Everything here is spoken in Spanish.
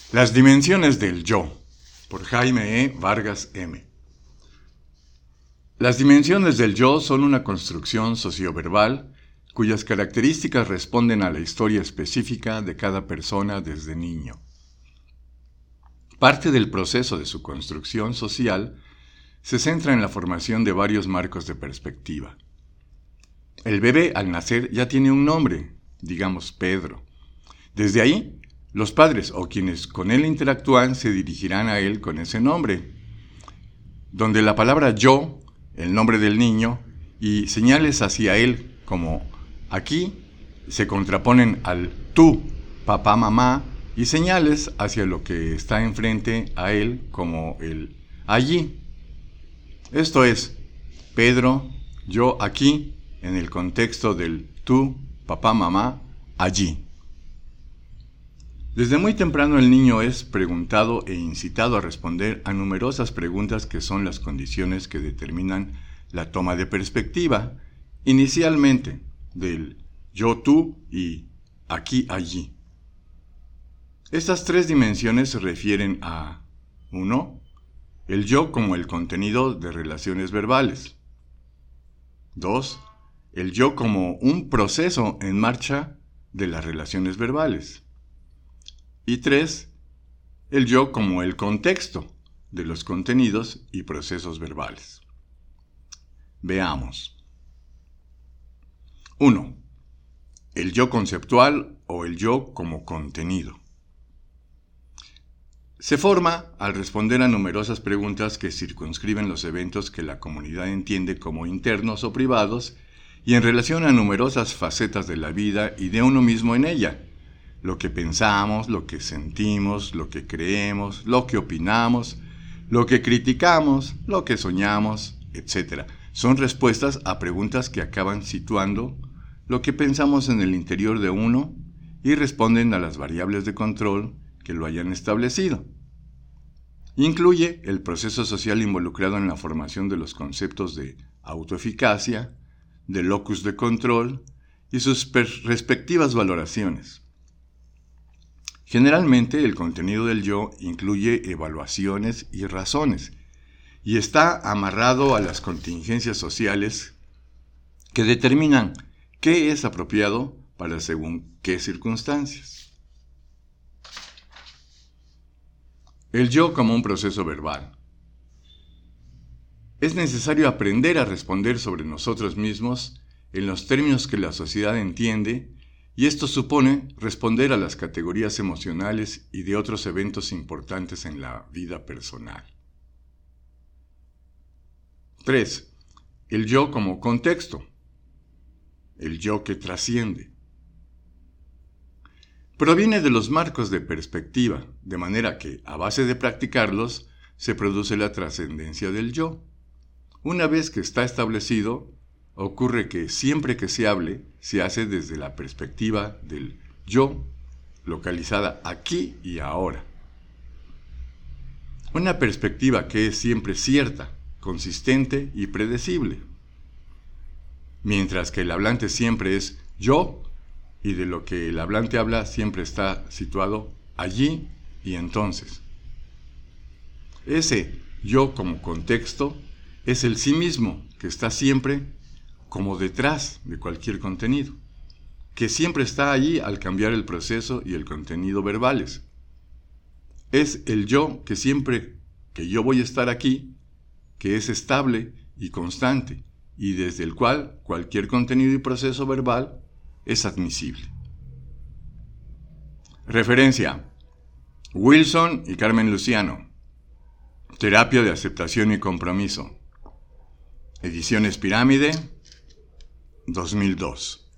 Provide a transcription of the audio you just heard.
Las dimensiones del yo, por Jaime E. Vargas M. Las dimensiones del yo son una construcción socioverbal cuyas características responden a la historia específica de cada persona desde niño. Parte del proceso de su construcción social se centra en la formación de varios marcos de perspectiva. El bebé al nacer ya tiene un nombre, digamos Pedro. Desde ahí, los padres o quienes con él interactúan se dirigirán a él con ese nombre, donde la palabra yo, el nombre del niño, y señales hacia él como aquí, se contraponen al tú, papá, mamá, y señales hacia lo que está enfrente a él como el allí. Esto es, Pedro, yo aquí, en el contexto del tú, papá, mamá, allí. Desde muy temprano el niño es preguntado e incitado a responder a numerosas preguntas que son las condiciones que determinan la toma de perspectiva, inicialmente del yo-tú y aquí-allí. Estas tres dimensiones se refieren a 1. El yo como el contenido de relaciones verbales. 2. El yo como un proceso en marcha de las relaciones verbales. Y 3. El yo como el contexto de los contenidos y procesos verbales. Veamos. 1. El yo conceptual o el yo como contenido. Se forma al responder a numerosas preguntas que circunscriben los eventos que la comunidad entiende como internos o privados y en relación a numerosas facetas de la vida y de uno mismo en ella. Lo que pensamos, lo que sentimos, lo que creemos, lo que opinamos, lo que criticamos, lo que soñamos, etc. Son respuestas a preguntas que acaban situando lo que pensamos en el interior de uno y responden a las variables de control que lo hayan establecido. Incluye el proceso social involucrado en la formación de los conceptos de autoeficacia, de locus de control y sus respectivas valoraciones. Generalmente, el contenido del yo incluye evaluaciones y razones, y está amarrado a las contingencias sociales que determinan qué es apropiado para según qué circunstancias. El yo como un proceso verbal. Es necesario aprender a responder sobre nosotros mismos en los términos que la sociedad entiende, y esto supone responder a las categorías emocionales y de otros eventos importantes en la vida personal. 3. El yo como contexto. El yo que trasciende. Proviene de los marcos de perspectiva, de manera que, a base de practicarlos, se produce la trascendencia del yo. Una vez que está establecido, ocurre que siempre que se hable, se hace desde la perspectiva del yo, localizada aquí y ahora. Una perspectiva que es siempre cierta, consistente y predecible. Mientras que el hablante siempre es yo, y de lo que el hablante habla siempre está situado allí y entonces. Ese yo como contexto es el sí mismo que está siempre como detrás de cualquier contenido, que siempre está allí al cambiar el proceso y el contenido verbales. Es el yo que siempre que yo voy a estar aquí, que es estable y constante, y desde el cual cualquier contenido y proceso verbal es admisible. Referencia: Wilson y Carmen Luciano. Terapia de aceptación y compromiso. Ediciones Pirámide, 2002.